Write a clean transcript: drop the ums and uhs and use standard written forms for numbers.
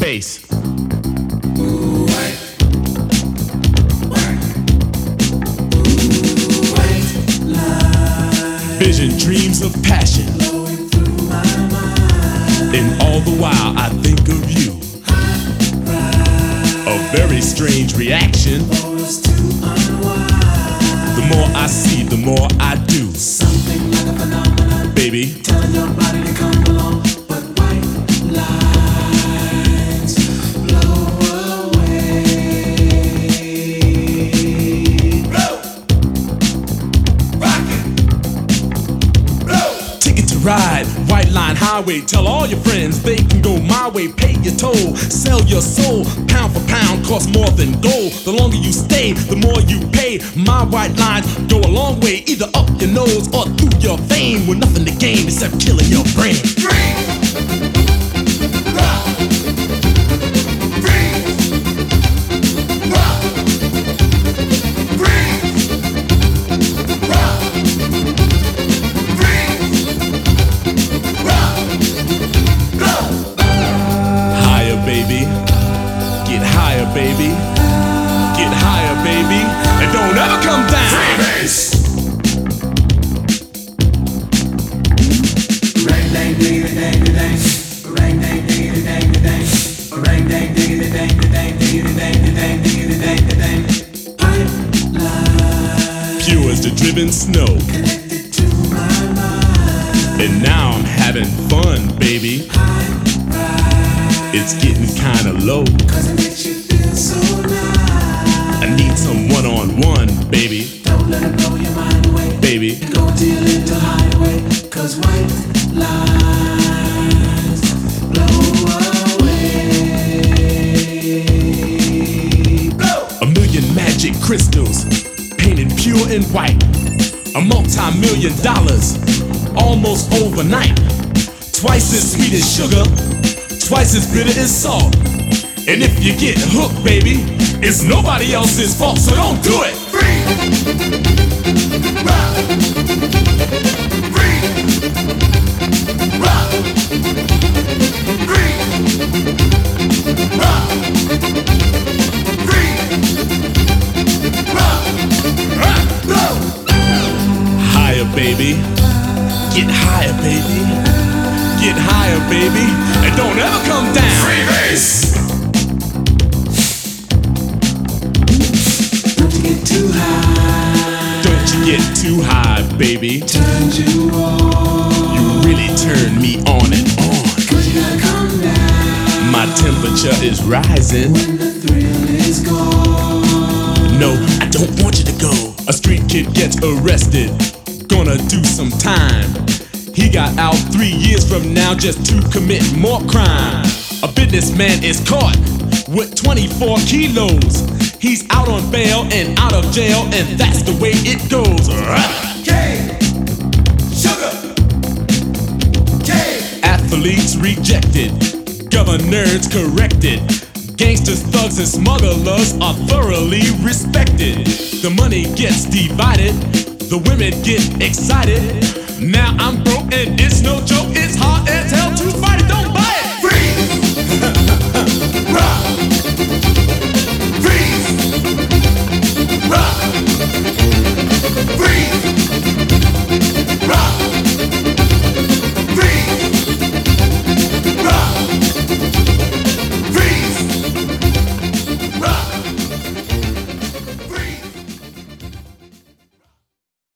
Freebase. Vision, dreams of passion, and all the while I think of you. A very strange reaction. The more I see, the more I do. Something like a phenomenon, baby. Telling your body to come along, but white lines blow away. Blow, rock it, blow. Ticket to ride, White Line Highway. Tell all your friends they can go my way. Pay your toll, sell your soul. Pound for pound, costs more than gold. The longer you stay, the more you pay. My white lines go a long way, either up your nose or through your vein, with nothing to gain except killing your brain. Higher, baby. Get higher, baby. Get higher, baby. And don't ever come down. Freebase. Rang dang diggity dang dang. Rang dang diggity dang dang. Rang dang diggity dang dang diggity dang dang diggity dang dang. Pipeline. Pure as the driven snow. Connected to my mind. And now I'm having fun, baby. It's getting kinda low. Cause it makes you feel so nice. I need some one-on-one, baby. Don't let it blow your mind away. Baby. Go to your little hideaway. Cause white lines blow away. Blow. A million magic crystals, painted pure and white. A multi-million dollars, almost overnight. Twice as sweet as sugar, twice as bitter as salt. And if you get hooked, baby, it's nobody else's fault, so don't do it. Free. Rock. Free. Rock. Free. Rock. Free. Rock. Rock. Blow. Higher, baby. Get higher, baby. Get higher, baby. And don't ever come down. Freebase. Don't you get too high. Don't you get too high, baby. Turns you on. You really turn me on and on. Cause you gotta come down. My temperature is rising. When the thrill is gone. No, I don't want you to go. A street kid gets arrested, gonna do some time. He got out 3 years from now just to commit more crime. A businessman is caught with 24 kilos. He's out on bail and out of jail, and that's the way it goes. K. Sugar. K. Athletes rejected, governors corrected. Gangsters, thugs, and smugglers are thoroughly respected. The money gets divided, the women get excited. Now I'm broke and it's no joke, it's hard